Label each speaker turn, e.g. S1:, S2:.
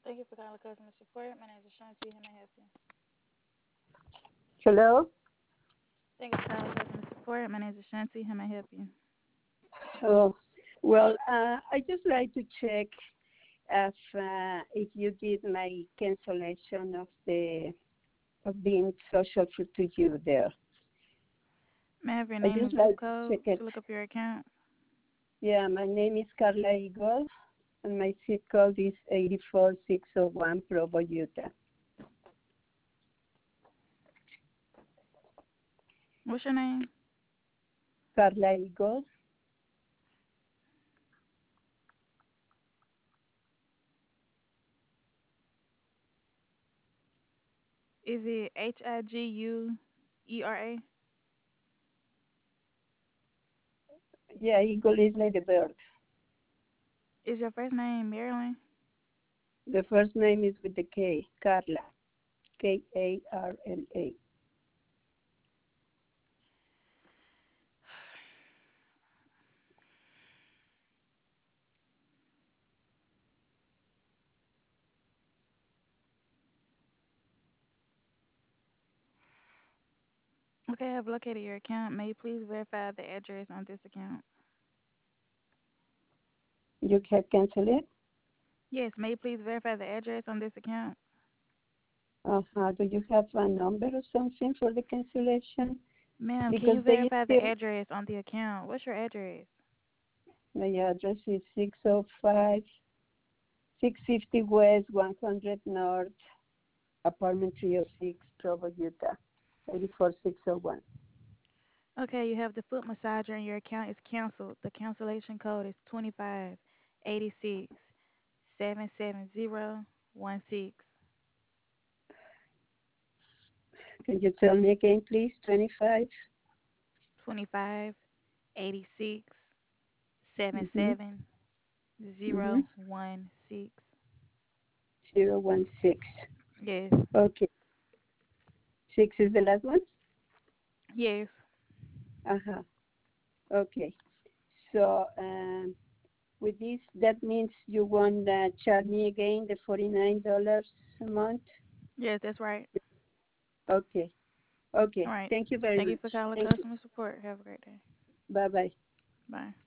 S1: Thank you for calling customer support. My name is Ashanti. How may I help you?
S2: Hello?
S1: Thank you for calling customer support. My name is Ashanti. How may I help you?
S2: Oh, well, I just like to check if you did my cancellation of being social to you there.
S1: May I have your
S2: I
S1: name
S2: just
S1: and zip
S2: like to
S1: code
S2: check it.
S1: to look up your account?
S2: Yeah, my name is Carla Eagle, and my zip code is 84601 Provo, Utah.
S1: What's your name?
S2: Carla Eagle.
S1: Is it Higuera?
S2: Yeah, Eagle is like the bird.
S1: Is your first name Marilyn?
S2: The first name is with the K, Carla, Karla.
S1: Okay, I have located your account. May you please verify the address on this account?
S2: You can cancel it?
S1: Yes, may you please verify the address on this account?
S2: Do you have a number or something for the cancellation?
S1: Ma'am, can
S2: Because
S1: you
S2: they
S1: verify the
S2: still,
S1: address on the account? What's your address?
S2: my address is 605, 650 West, 100 North, apartment 306, Provo, Utah, 84601.
S1: Okay, you have the foot massager and your account is canceled. The cancellation code is 2586 77016.
S2: Can you tell me again, please? 25?
S1: 2586
S2: Mm-hmm.
S1: 77016.
S2: Mm-hmm. 016.
S1: Yes.
S2: Okay. 6 is the last one?
S1: Yes.
S2: Uh-huh. Okay. So, with this, that means you want to charge me again the $49 a month?
S1: Yes, that's right.
S2: Okay.
S1: All
S2: Okay.
S1: right.
S2: Thank you very
S1: Thank you
S2: much.
S1: for calling
S2: Thank you.
S1: customer support. Have a great day.
S2: Bye-bye.
S1: Bye.